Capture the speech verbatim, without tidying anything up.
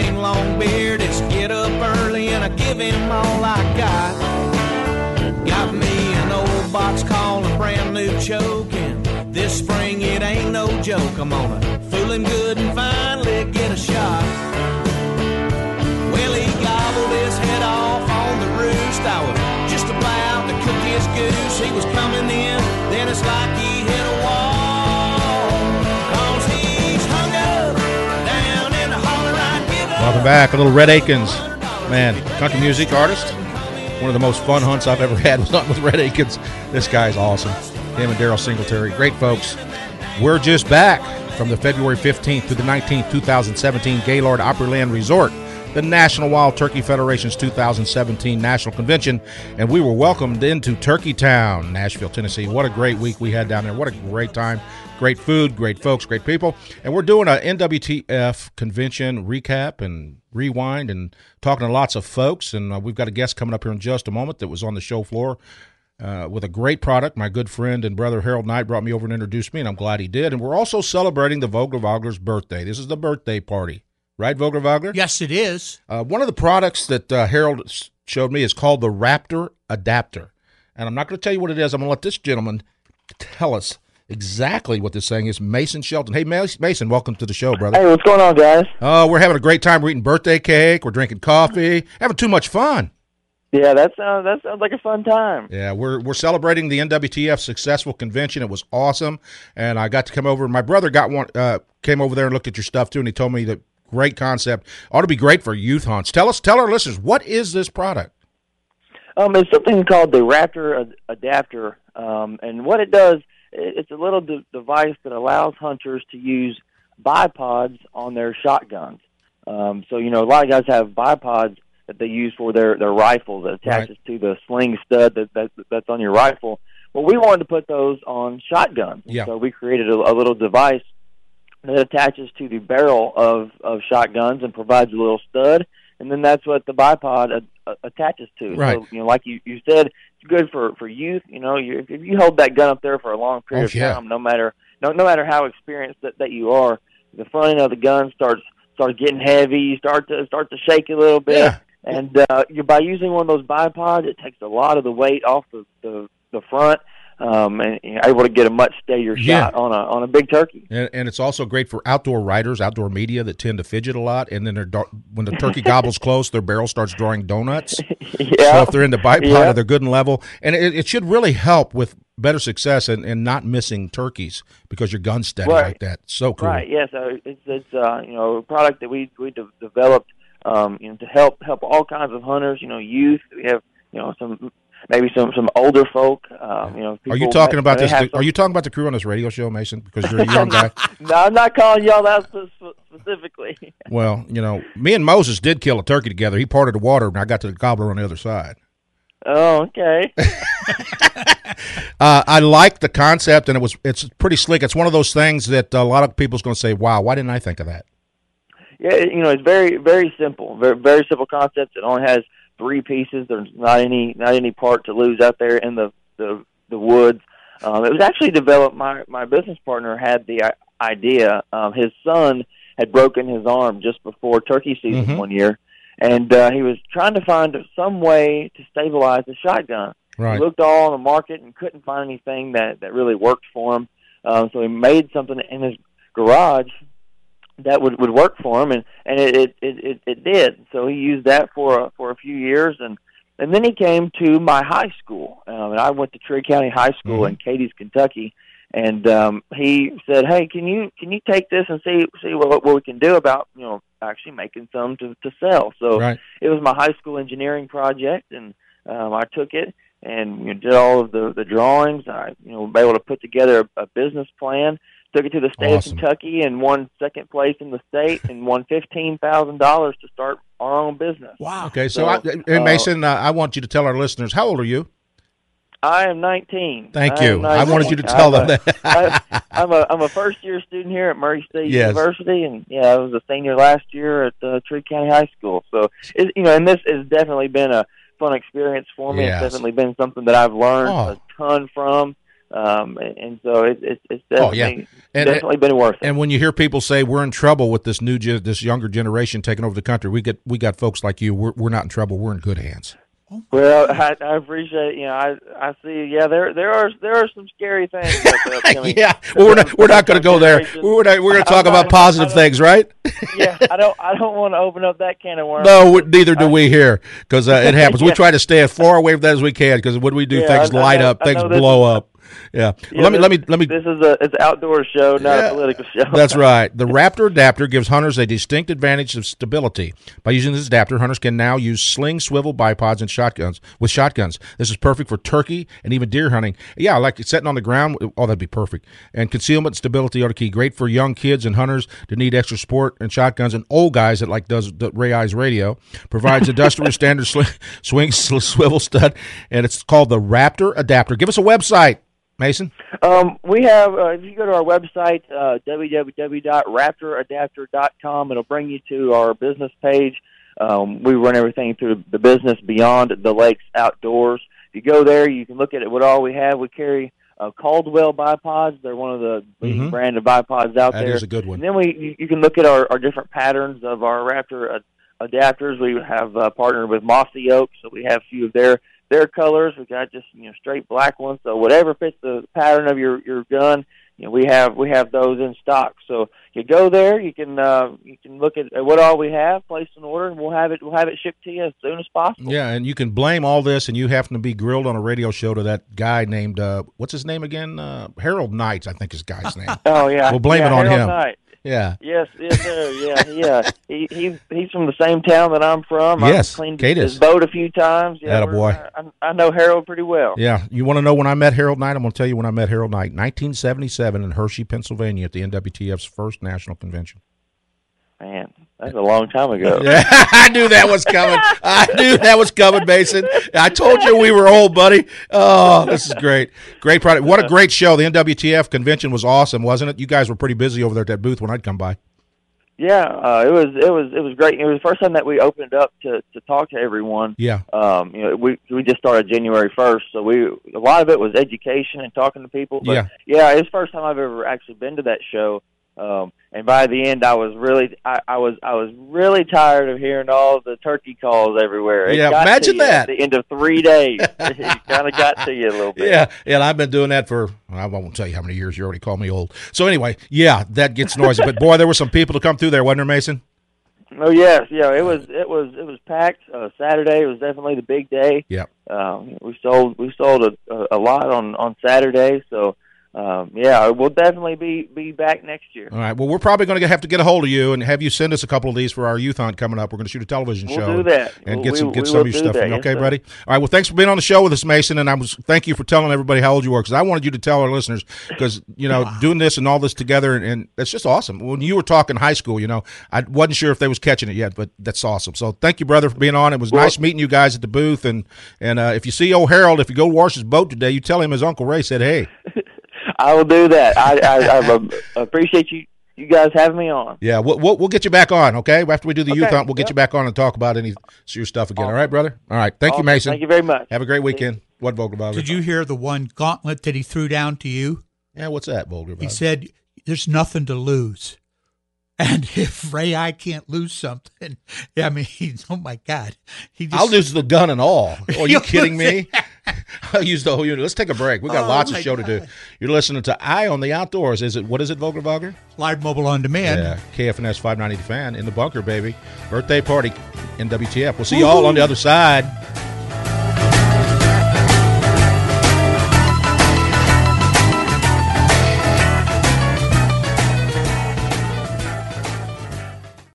Wayne Longbeard. It's get up early and I give him all I got. Got me an old box called a brand new choke, and this spring it ain't no joke. I'm gonna fool him good and finally get a shot. Well, he gobbled his head off on the roost. I was just about to cook his goose. He was coming in, then it's like he hit a wall. Cause he's hung up down in the holler right. Give up. Welcome back. A little Red Akins. Man, country music artist. One of the most fun hunts I've ever had was hunting with Red Akins. This guy's awesome. Him and Daryl Singletary. Great folks. We're just back from the February fifteenth to the nineteenth, twenty seventeen Gaylord Opryland Resort, the National Wild Turkey Federation's two thousand seventeen National Convention, and we were welcomed into Turkey Town, Nashville, Tennessee. What a great week we had down there. What a great time. Great food, great folks, great people. And we're doing a N W T F convention recap and rewind and talking to lots of folks. And uh, we've got a guest coming up here in just a moment that was on the show floor uh, with a great product. My good friend and brother Harold Knight brought me over and introduced me, and I'm glad he did. And we're also celebrating the Vogler Vogler's birthday. This is the birthday party. Right, Vogler Vogler? Yes, it is. Uh, one of the products that uh, Harold showed me is called the Raptor Adapter. And I'm not going to tell you what it is. I'm going to let this gentleman tell us exactly what this thing is. Mason Shelton. Hey, Mason, welcome to the show, brother. Hey, what's going on, guys? Oh, uh, we're having a great time. We're eating birthday cake. We're drinking coffee. Having too much fun. Yeah, that sounds that sounds like a fun time. Yeah, we're we're celebrating the N W T F successful convention. It was awesome, and I got to come over. My brother got one, uh, came over there and looked at your stuff too, and he told me that great concept ought to be great for youth hunts. Tell us, tell our listeners, what is this product? Um, it's something called the Raptor Ad- Adapter, um, and what it does, it's a little de- device that allows hunters to use bipods on their shotguns. Um, so, you know, a lot of guys have bipods that they use for their, their rifles that attaches right. to the sling stud that, that that's on your rifle. Well, we wanted to put those on shotguns. Yeah. So we created a, a little device that attaches to the barrel of, of shotguns and provides a little stud, and then that's what the bipod a, a, attaches to. Right. So, you know, like you, you said, it's good for, for youth. You know, you, if you hold that gun up there for a long period oh, of yeah. time, no matter no no matter how experienced that, that you are, the front end of the gun starts starts getting heavy. You start to start to shake a little bit, yeah. and uh, you by using one of those bipods, it takes a lot of the weight off the the, the front. Um, and you're able to get a much steadier yeah. shot on a on a big turkey. And, and it's also great for outdoor riders, outdoor media that tend to fidget a lot. And then they're dar- when the turkey gobbles close, their barrel starts drawing donuts. yeah. So if they're in the bipod, yeah. they're good and level. And it, it should really help with better success and, and not missing turkeys because your gun's steady right. like that. So cool. Right. Yeah. So it's it's uh, you know a product that we we de- developed um, you know to help help all kinds of hunters. You know, youth. We have you know some. Maybe some, some older folk, um, you know. Are you talking about this? Some... Are you talking about the crew on this radio show, Mason? Because you're a young guy. No, I'm not calling y'all that specifically. Well, you know, me and Moses did kill a turkey together. He parted the water, and I got to the gobbler on the other side. Oh, okay. uh, I like the concept, and it was it's pretty slick. It's one of those things that a lot of people's going to say, "Wow, why didn't I think of that?" Yeah, you know, it's very very simple, very very simple concept. It only has three pieces. There's not any not any part to lose out there in the the, the woods. Um, it was actually developed. My my business partner had the idea. Um, his son had broken his arm just before turkey season mm-hmm. one year, and uh, he was trying to find some way to stabilize the shotgun. Right. He looked all on the market and couldn't find anything that that really worked for him. Um, so he made something in his garage that would, would work for him, and, and it, it, it, it did. So he used that for a, for a few years, and, and then he came to my high school. Um, and I went to Trigg County High School mm-hmm. in Cadiz, Kentucky, and um, he said, "Hey, can you can you take this and see see what, what we can do about you know actually making some to, to sell?" So right. it was my high school engineering project, and um, I took it and you know, did all of the, the drawings. I you know was able to put together a, a business plan. Took it to the state awesome. of Kentucky and won second place in the state and won fifteen thousand dollars to start our own business. Wow. Okay, so, so I, hey, Mason, uh, I want you to tell our listeners, how old are you? I am nineteen. Thank I you. I wanted you to tell I'm them a, that. I, I'm a I'm a first year student here at Murray State yes. University, and yeah, I was a senior last year at uh, Trigg County High School. So it, you know, and this has definitely been a fun experience for me. Yes. It's definitely been something that I've learned oh. a ton from. Um, and, and so it, it, it's definitely, oh, yeah. and, definitely been worth it. And when you hear people say we're in trouble with this new, this younger generation taking over the country, we get we got folks like you. We're we're not in trouble. We're in good hands. Well, I, I appreciate you know I I see yeah there there are there are some scary things. yeah, well, we're not we're not going to go there. We're not, we're going to talk I'm about not, positive things, right? yeah, I don't I don't want to open up that can of worms. No, neither do we here because uh, it happens. yeah. We try to stay as far away from that as we can because when we do, yeah, things I, light I know, up, things blow is, up. Yeah. yeah well, let me this, let me let me. This is a it's an outdoor show, not yeah, a political show. That's right. The Raptor adapter gives hunters a distinct advantage of stability. By using this adapter, hunters can now use sling swivel bipods and shotguns with shotguns. This is perfect for turkey and even deer hunting. Yeah, like sitting on the ground. Oh, that'd be perfect. And concealment and stability are the key. Great for young kids and hunters that need extra support and shotguns, and old guys that like does the Ray Eyes Radio. Provides industrial standard sling, swing swivel stud, and it's called the Raptor adapter. Give us a website, Mason. Um, we have, uh, if you go to our website, uh, w w w dot raptor adapter dot com, it'll bring you to our business page. Um, we run everything through the business Beyond the Lakes Outdoors. If you go there, you can look at it, what all we have. We carry uh, Caldwell bipods. They're one of the leading Mm-hmm. brand of bipods out That there. is a good one. And then we, you, you can look at our, our different patterns of our Raptor uh, adapters. We have uh, partnered with Mossy Oak, so we have a few of their their colors. We got just you know straight black ones. So whatever fits the pattern of your, your gun, you know we have we have those in stock. So you go there, you can uh, you can look at what all we have, place an order, and we'll have it we'll have it shipped to you as soon as possible. Yeah, and you can blame all this, and you happen to be grilled on a radio show to that guy named uh, what's his name again? Uh, Harold Knight, I think his guy's name. Oh yeah, we'll blame yeah, it on Harold him. Knight. Yeah. Yes, yes, sir. Yeah, yeah. He he's he's from the same town that I'm from. Yes, I've cleaned Cadiz. his boat a few times. Yeah, Attaboy. I, I know Harold pretty well. Yeah. You want to know when I met Harold Knight? I'm going to tell you when I met Harold Knight. nineteen seventy-seven in Hershey, Pennsylvania at the N W T F's first national convention. Man, that's a long time ago. Yeah, I knew that was coming. I knew that was coming, Mason. I told you we were old, buddy. Oh, this is great. Great product. What a great show. The N W T F convention was awesome, wasn't it? You guys were pretty busy over there at that booth when I'd come by. Yeah, uh, it was it was it was great. It was the first time that we opened up to, to talk to everyone. Yeah. Um, you know, we we just started January first, so we a lot of it was education and talking to people. But yeah. Yeah, it's the first time I've ever actually been to that show. Um, and by the end, I was really, I, I was, I was really tired of hearing all the turkey calls everywhere. It Yeah, got imagine to you that. At the end of three days, it kind of got to you a little bit. Yeah, yeah, and I've been doing that for, I won't tell you how many years. You already called me old. So anyway, yeah, that gets noisy. But boy, there were some people to come through there, wasn't there, Mason? Oh yes, yeah, it was, it was, it was packed. Uh, Saturday was definitely the big day. Yeah. Um, we sold, we sold a, a lot on on Saturday, so. Um, yeah, we'll definitely be, be back next year. All right. Well, we're probably going to have to get a hold of you and have you send us a couple of these for our youth hunt coming up. We're going to shoot a television we'll show. Do that. And we'll, get some we, get we some of your do stuff. That, From you. yes, Okay, sir. buddy? All right. Well, thanks for being on the show with us, Mason. And I was thank you for telling everybody how old you were because I wanted you to tell our listeners because, you know, wow. doing this and all this together, and, and it's just awesome. When you were talking high school, you know, I wasn't sure if they was catching it yet, but that's awesome. So thank you, brother, for being on. It was well, nice meeting you guys at the booth. And, and uh, if you see old Harold, if you go wash his boat today, you tell him his Uncle Ray said, hey. I will do that. I, I, I appreciate you, you guys having me on. Yeah, we'll, we'll we'll get you back on. Okay, after we do the okay. youth hunt, we'll get yep. you back on and talk about any your stuff again. Awesome. All right, brother. All right, thank awesome. you, Mason. Thank you very much. Have a great weekend. What Vogelbauer? Did you hear the one gauntlet that he threw down to you? Yeah, what's that, Vogelbauer? He said, "There's nothing to lose." And if Ray I can't lose something, I mean, oh my God, he just, I'll lose the gun and all. Oh, are you kidding me? I'll use the whole unit. Let's take a break. We got oh lots of show God. to do. You're listening to Eye on the Outdoors. Is it what is it, Vogelbauer? Live Mobile on Demand. Yeah, K F N S five ninety The Fan in the bunker, baby. Birthday party, N W T F. We'll see you all on the other side.